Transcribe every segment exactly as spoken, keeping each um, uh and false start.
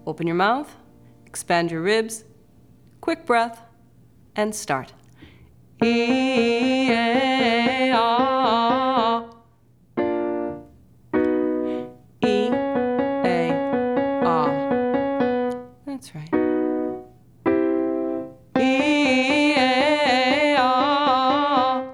Open your mouth, expand your ribs, quick breath, and start. E, A, ah. E, A, ah. That's right. E, A, ah.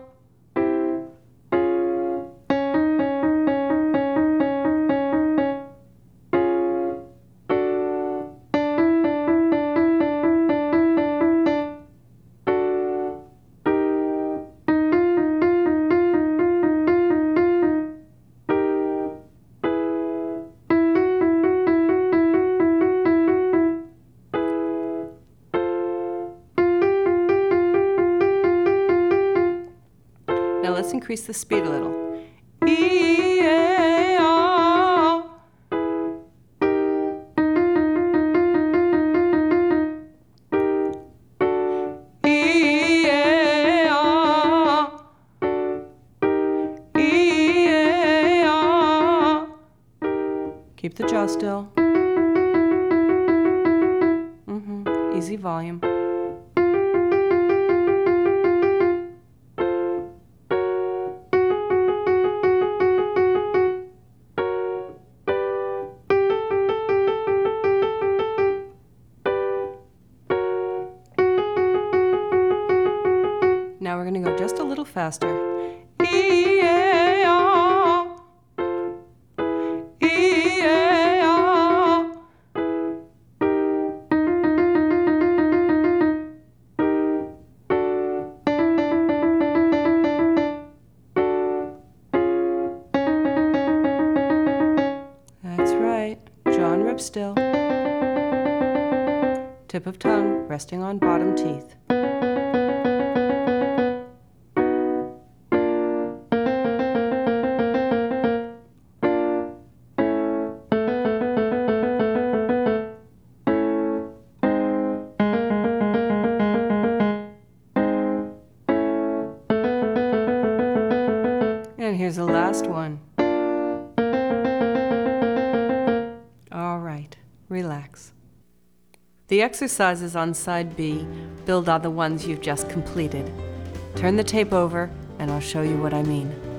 Now let's increase the speed a little. E, A, ah. E, A, ah. E, A, ah. Keep the jaw still. Mm-hmm. Easy volume. Now we're going to go just a little faster. E, A, ah. E, A, ah. That's right. Jaw and rib still. Tip of tongue resting on bottom teeth. And here's the last one. All right, relax. The exercises on side B build on the ones you've just completed. Turn the tape over and I'll show you what I mean.